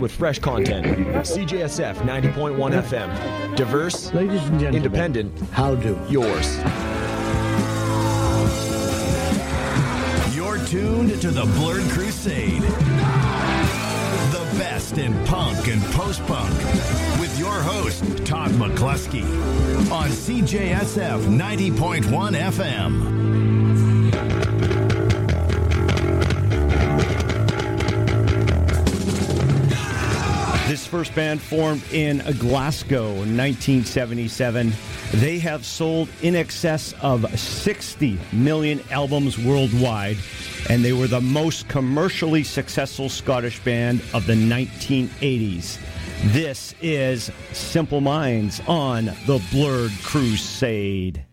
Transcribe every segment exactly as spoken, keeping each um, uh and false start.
with fresh content. C J S F ninety point one F M. Diverse, Ladies and gentlemen, independent, how do? yours. You're tuned to the Blurred Crusade. The best in punk and post-punk. With your host, Todd McCluskey. On C J S F ninety point one F M. This first band formed in Glasgow in nineteen seventy-seven. They have sold in excess of sixty million albums worldwide, and they were the most commercially successful Scottish band of the nineteen eighties. This is Simple Minds on the Blurred Crusade.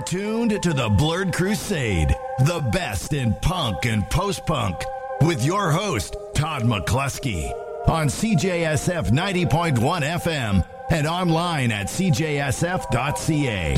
tuned to the Blurred Crusade, the best in punk and post-punk, with your host, Todd McCluskey, on C J S F ninety point one F M and online at C J S F dot C A.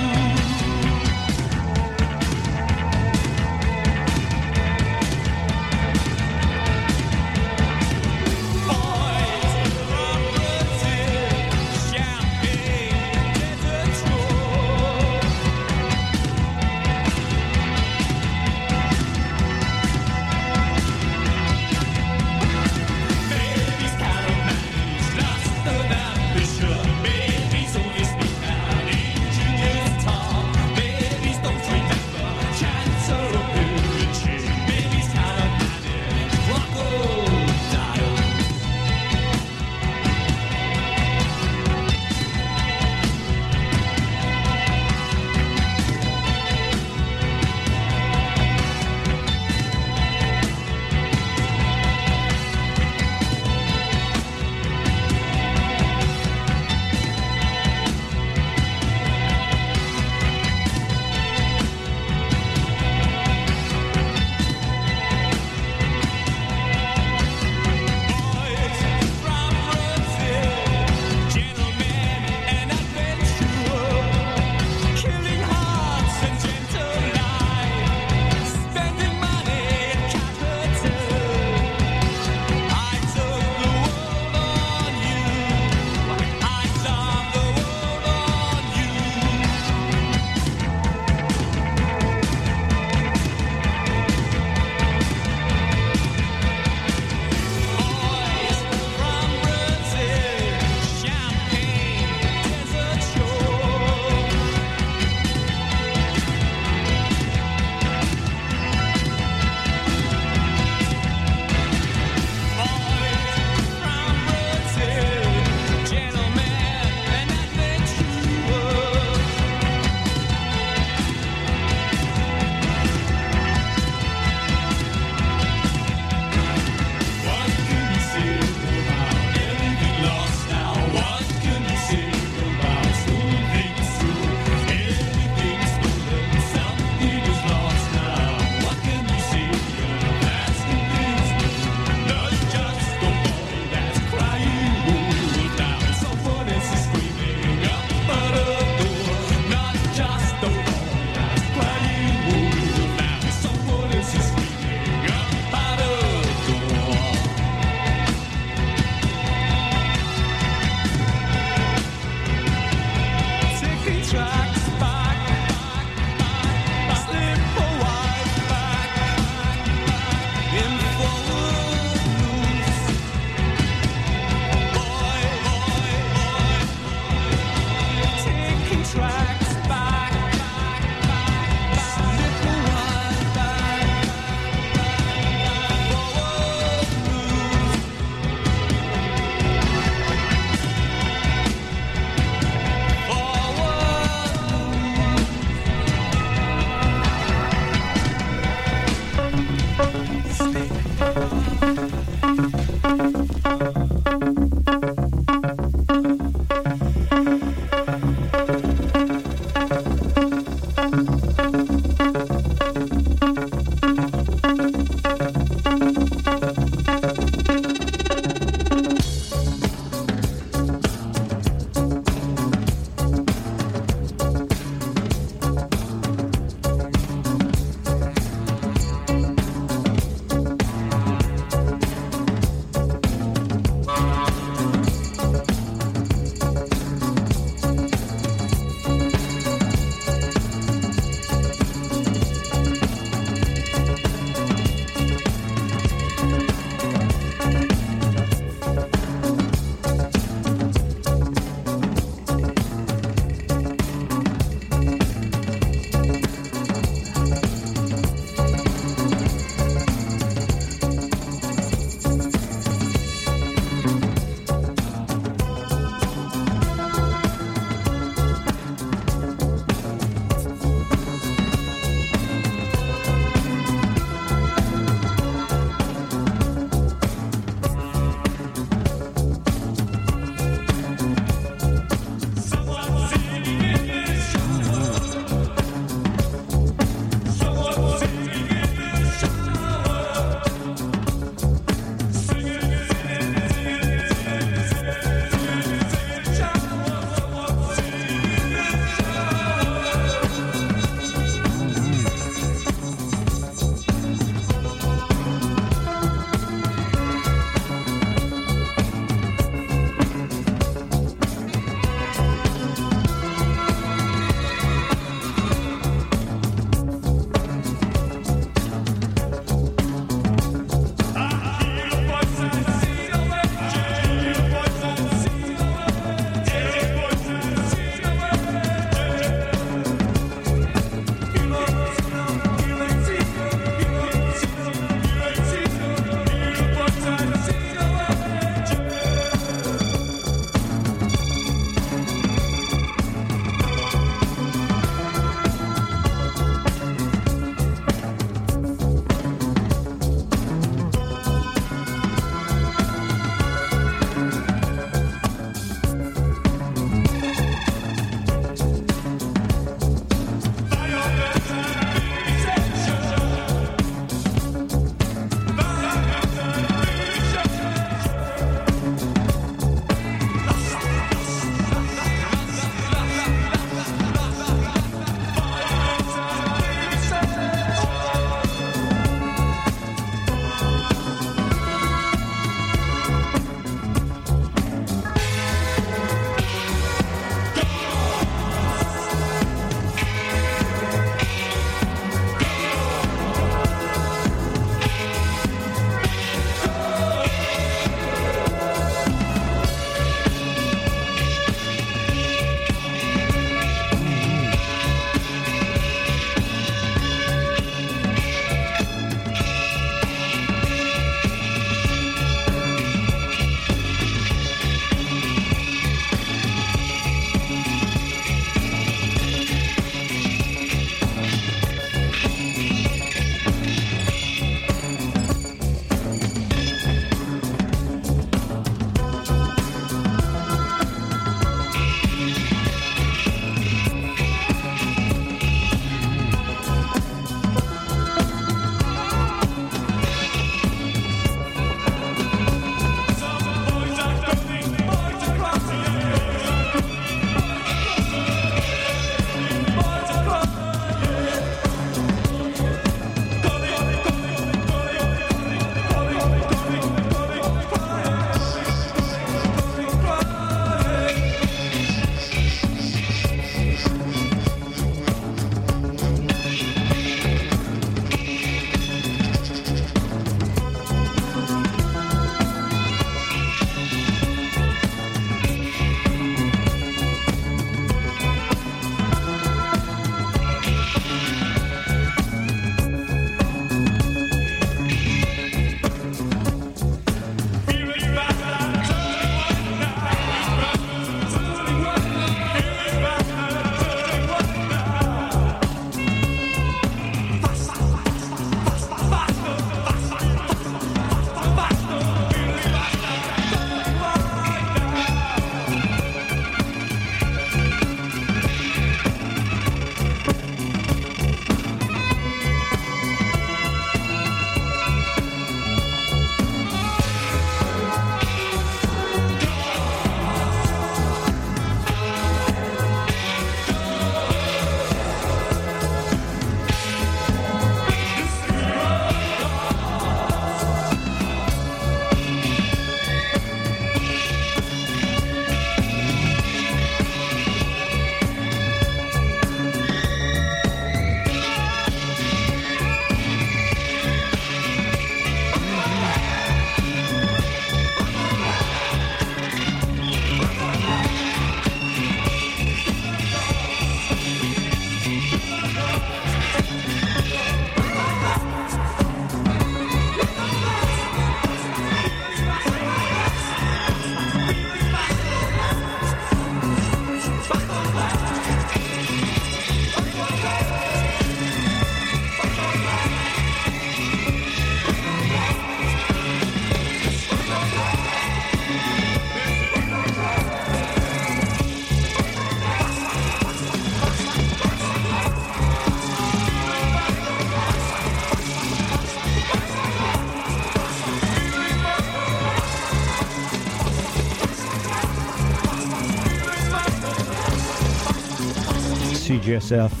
C J S F,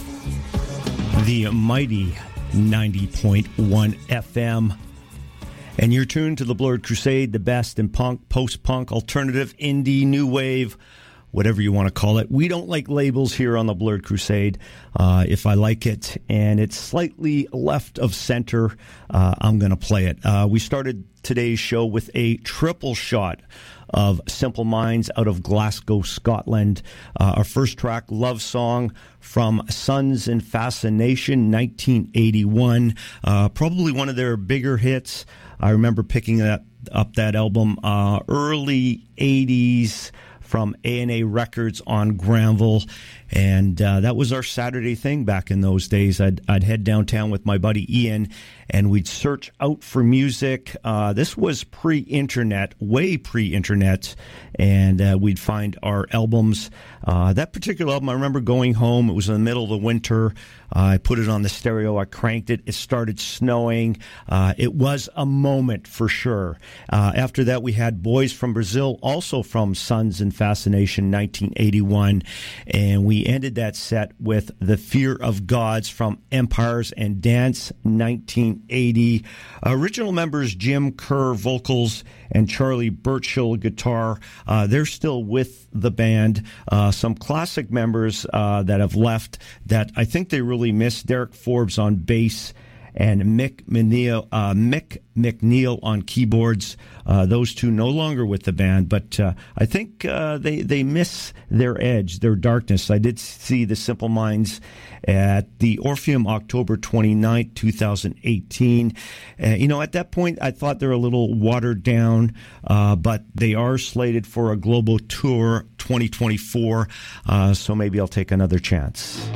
the mighty ninety point one F M. And you're tuned to the Blurred Crusade, the best in punk, post-punk, alternative, indie, new wave, whatever you want to call it. We don't like labels here on the Blurred Crusade. Uh, if I like it and it's slightly left of center, uh, I'm going to play it. Uh, we started today's show with a triple shot of Simple Minds out of Glasgow, Scotland. Uh, our first track, Love Song, from Sons in Fascination, nineteen eighty-one. Uh, probably one of their bigger hits. I remember picking that, up that album uh, early eighties from A and A Records on Granville. And uh, that was our Saturday thing back in those days. I'd, I'd head downtown with my buddy Ian, and we'd search out for music. Uh, this was pre-internet, way pre-internet, and uh, we'd find our albums. Uh, that particular album, I remember going home. It was in the middle of the winter. Uh, I put it on the stereo. I cranked it. It started snowing. Uh, it was a moment for sure. Uh, after that, we had Boys from Brazil, also from Sons in Fascination, nineteen eighty-one, and we ended that set with The Fear of Gods from Empires and Dance, nineteen eighty. Original members Jim Kerr, vocals, and Charlie Burchill, guitar. Uh, they're still with the band. Uh, some classic members uh, that have left that I think they really miss. Derek Forbes on bass and Mick McNeil, uh, Mick McNeil on keyboards. Uh, those two no longer with the band, but uh, I think uh, they they miss their edge, their darkness. I did see the Simple Minds at the Orpheum October twenty-ninth, twenty eighteen. Uh, you know, at that point, I thought they were a little watered down, uh, but they are slated for a global tour twenty twenty-four, uh, so maybe I'll take another chance.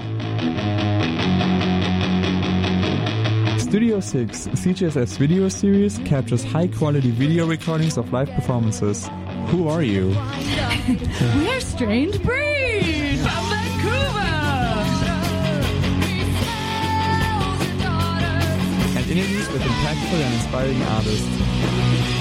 Studio six, C J S F's video series, captures high-quality video recordings of live performances. Who are you? We're Strange Breed from Vancouver! And interviews with impactful and inspiring artists.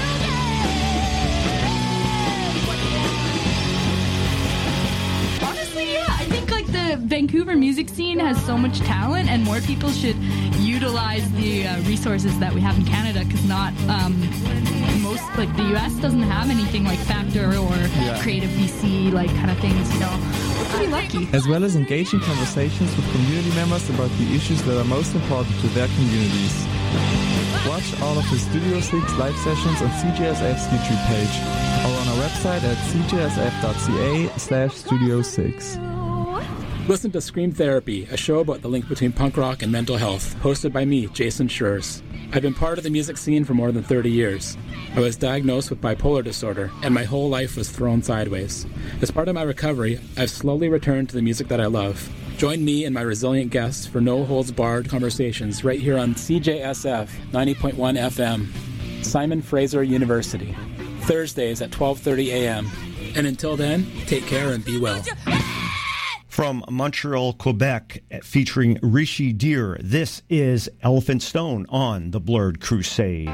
The Vancouver music scene has so much talent, and more people should utilize the uh, resources that we have in Canada, because not um, most, like the U S doesn't have anything like Factor or yeah. Creative B C, like kind of things, you know. We're pretty lucky. As well as engaging conversations with community members about the issues that are most important to their communities. Watch all of the Studio six live sessions on C J S F's YouTube page or on our website at c j s f dot c a slash studio six. Listen to Scream Therapy, a show about the link between punk rock and mental health, hosted by me, Jason Schurz. I've been part of the music scene for more than thirty years. I was diagnosed with bipolar disorder, and my whole life was thrown sideways. As part of my recovery, I've slowly returned to the music that I love. Join me and my resilient guests for no-holds-barred conversations right here on C J S F ninety point one F M, Simon Fraser University, Thursdays at twelve thirty a.m. And until then, take care and be well. From Montreal, Quebec, featuring Rishi Deer, this is Elephant Stone on the Blurred Crusade.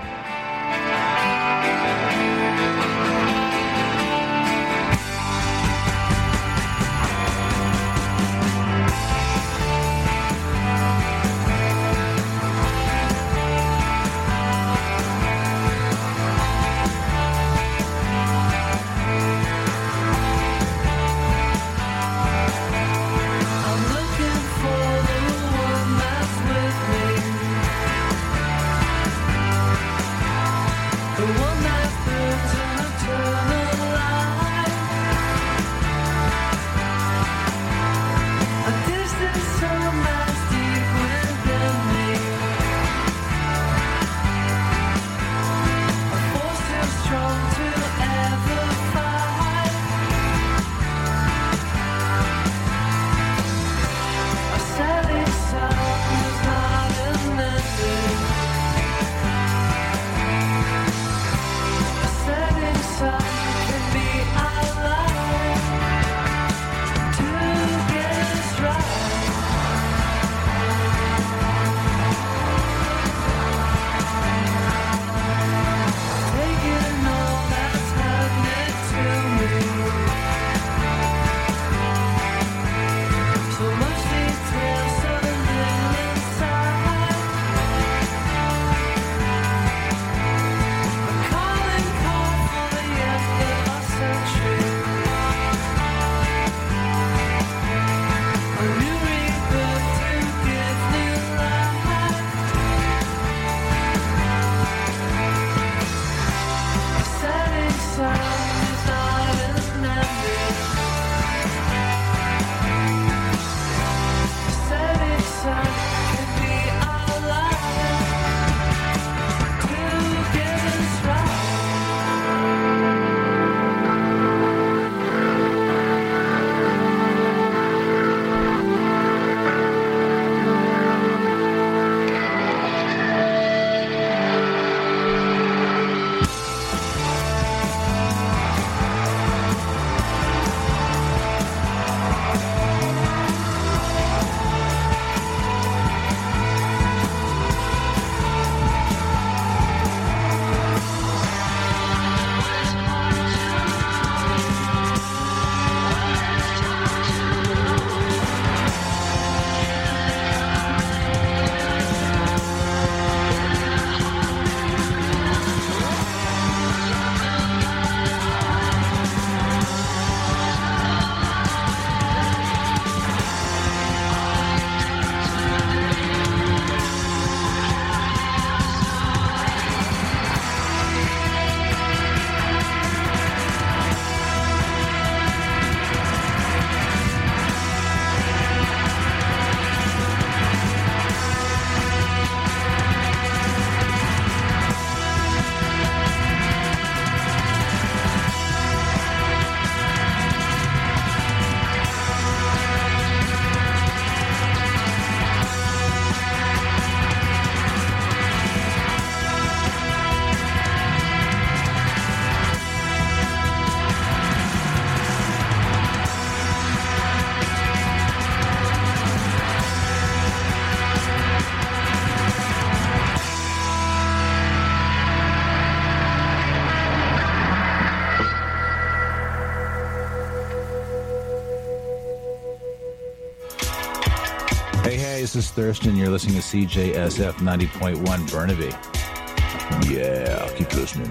this is Thurston. You're listening to C J S F ninety point one Burnaby. Yeah, keep listening.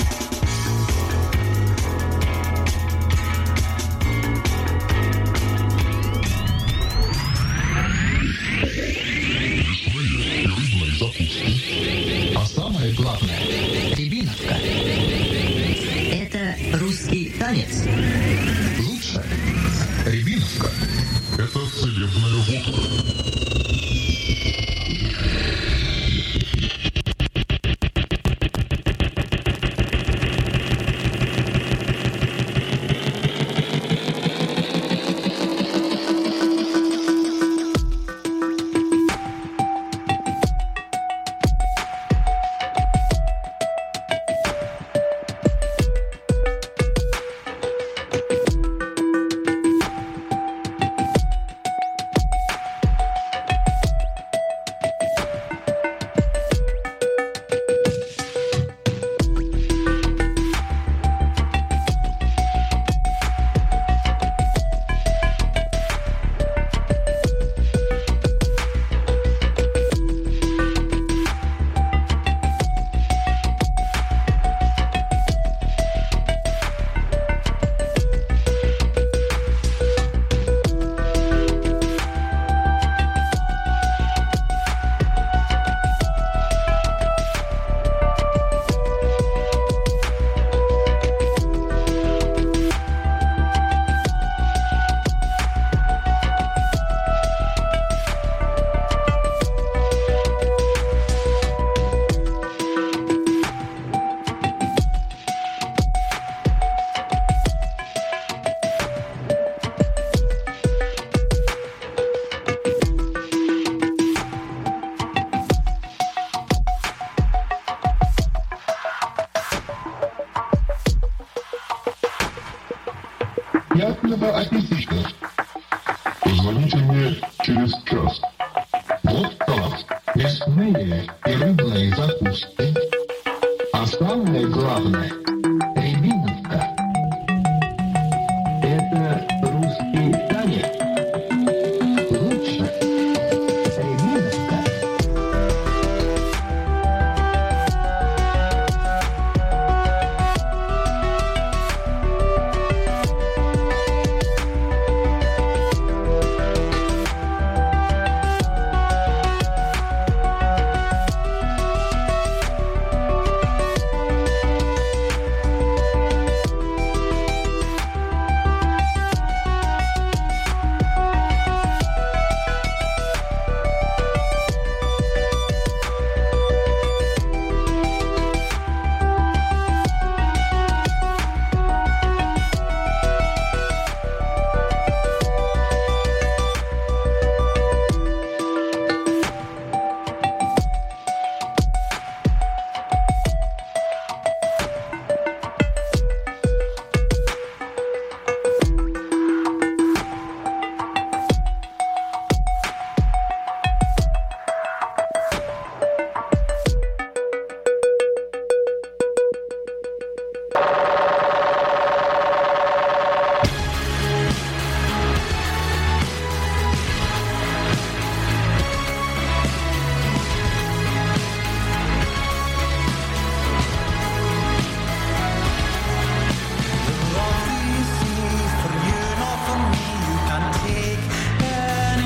А самое главное – рябиновка. Это русский танец. Лучше – рябиновка. Это целебная водка. Приятного аппетита. Позвоните мне через час. Вот так. Мясные и рыбные закуски. А самое главное